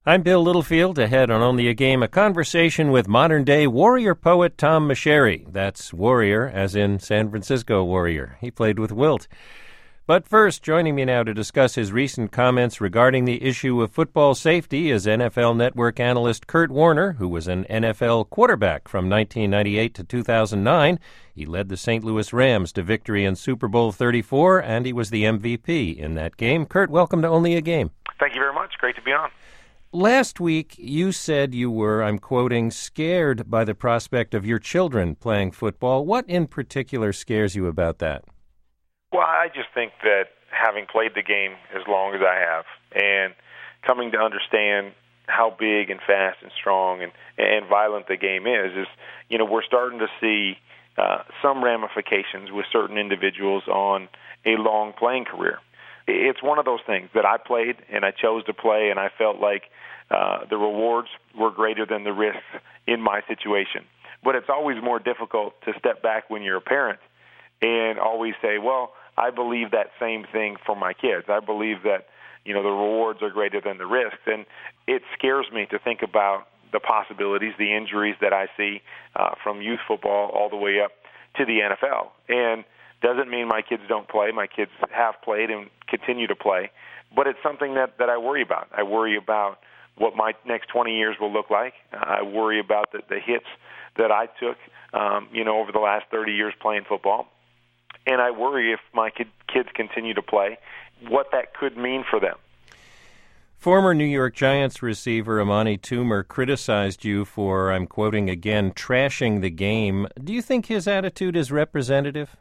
I'm Bill Littlefield, ahead on Only a Game, a conversation with modern-day warrior poet Tom Meschery. That's warrior, as in San Francisco Warrior. He played with Wilt. But first, joining me now to discuss his recent comments regarding the issue of football safety is NFL Network analyst Kurt Warner, who was an NFL quarterback from 1998 to 2009. He led the St. Louis Rams to victory in Super Bowl 34, and he was the MVP in that game. Kurt, welcome to Only a Game. Thank you very much. Great to be on. Last week, you said you were, I'm quoting, scared by the prospect of your children playing football. What in particular scares you about that? Well, I just think that having played the game as long as I have and coming to understand how big and fast and strong and violent the game is, we're starting to see some ramifications with certain individuals on a long playing career. It's one of those things that I played and I chose to play, and I felt like the rewards were greater than the risks in my situation. But it's always more difficult to step back when you're a parent and always say, well, I believe that same thing for my kids. I believe that, the rewards are greater than the risks. And it scares me to think about the possibilities, the injuries that I see from youth football all the way up to the NFL. And doesn't mean my kids don't play. My kids have played and continue to play. But it's something that I worry about. I worry about what my next 20 years will look like. I worry about the hits that I took, over the last 30 years playing football. And I worry if my kids continue to play, what that could mean for them. Former New York Giants receiver Amani Toomer criticized you for, I'm quoting again, trashing the game. Do you think his attitude is representative?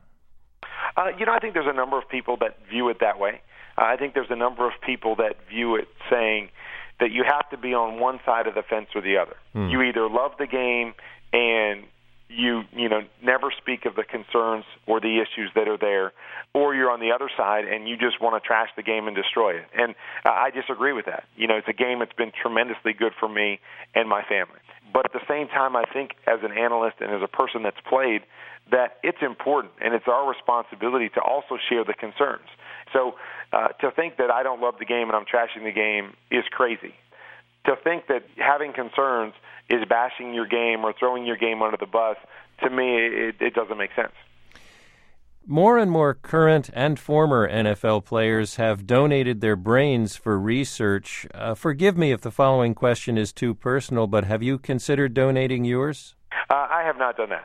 I think there's a number of people that view it that way. I think there's a number of people that view it saying that you have to be on one side of the fence or the other. You either love the game and you never speak of the concerns or the issues that are there, or you're on the other side and you just want to trash the game and destroy it. And I disagree with that. It's a game that's been tremendously good for me and my family. But at the same time, I think as an analyst and as a person that's played, that it's important and it's our responsibility to also share the concerns. So to think that I don't love the game and I'm trashing the game is crazy. To think that having concerns is bashing your game or throwing your game under the bus, to me, it doesn't make sense. More and more current and former NFL players have donated their brains for research. Forgive me if the following question is too personal, but have you considered donating yours? I have not done that.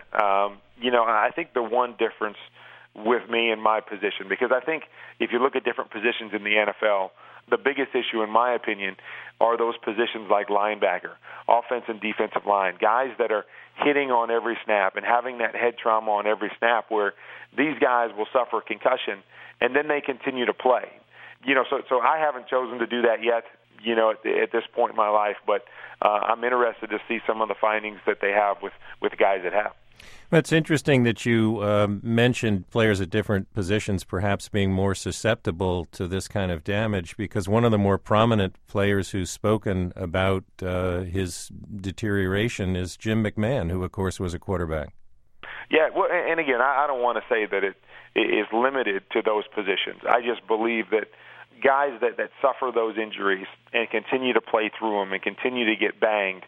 I think the one difference with me in my position, because I think if you look at different positions in the NFL, the biggest issue, in my opinion, are those positions like linebacker, offense and defensive line, guys that are hitting on every snap and having that head trauma on every snap where these guys will suffer concussion and then they continue to play. So I haven't chosen to do that yet, at this point in my life, but I'm interested to see some of the findings that they have with guys that have. It's interesting that you mentioned players at different positions perhaps being more susceptible to this kind of damage, because one of the more prominent players who's spoken about his deterioration is Jim McMahon, who, of course, was a quarterback. Yeah, well, and again, I don't want to say that it is limited to those positions. I just believe that guys that suffer those injuries and continue to play through them and continue to get banged,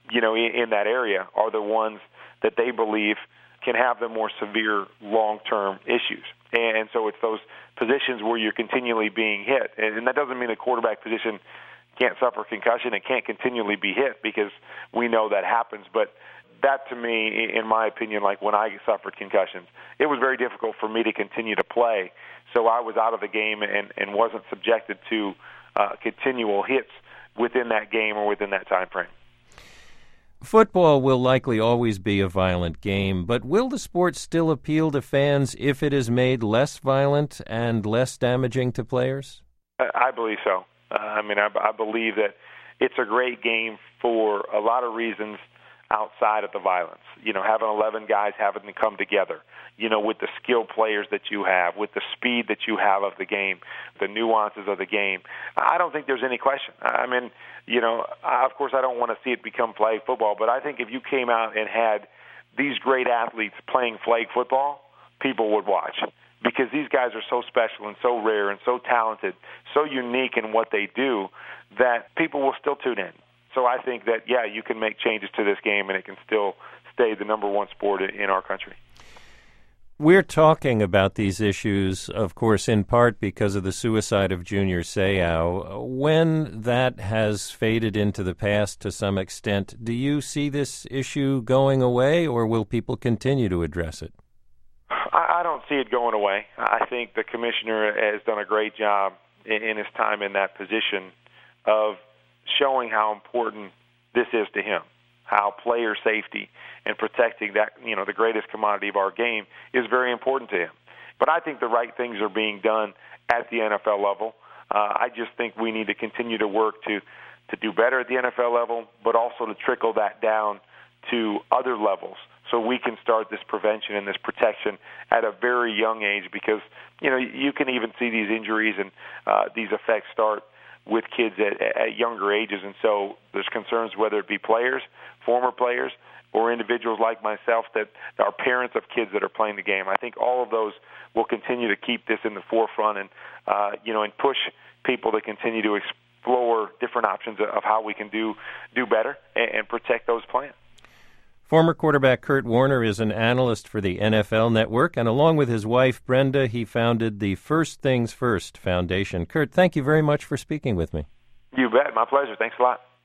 in that area are the ones that they believe can have the more severe long-term issues. And so it's those positions where you're continually being hit. And that doesn't mean a quarterback position can't suffer concussion and can't continually be hit, because we know that happens. But that, to me, in my opinion, like when I suffered concussions, it was very difficult for me to continue to play. So I was out of the game and wasn't subjected to continual hits within that game or within that time frame. Football will likely always be a violent game, but will the sport still appeal to fans if it is made less violent and less damaging to players? I believe so. I believe that it's a great game for a lot of reasons outside of the violence. Having 11 guys having to come together, with the skilled players that you have, with the speed that you have of the game, the nuances of the game. I don't think there's any question. Of course, I don't want to see it become flag football, but I think if you came out and had these great athletes playing flag football, people would watch. because these guys are so special and so rare and so talented, so unique in what they do, that people will still tune in. So I think that, yeah, you can make changes to this game and it can still stay the number one sport in our country. We're talking about these issues, of course, in part because of the suicide of Junior Seau. When that has faded into the past to some extent, do you see this issue going away, or will people continue to address it? I don't see it going away. I think the commissioner has done a great job in his time in that position of showing how important this is to him, how player safety and protecting that, the greatest commodity of our game is very important to him. But I think the right things are being done at the NFL level. I just think we need to continue to work to do better at the NFL level, but also to trickle that down to other levels so we can start this prevention and this protection at a very young age, because, you can even see these injuries and these effects start with kids at younger ages. And so there's concerns whether it be players, former players, or individuals like myself that are parents of kids that are playing the game. I think all of those will continue to keep this in the forefront and, and push people to continue to explore different options of how we can do better and protect those players. Former quarterback Kurt Warner is an analyst for the NFL Network, and along with his wife, Brenda, he founded the First Things First Foundation. Kurt, thank you very much for speaking with me. You bet. My pleasure. Thanks a lot.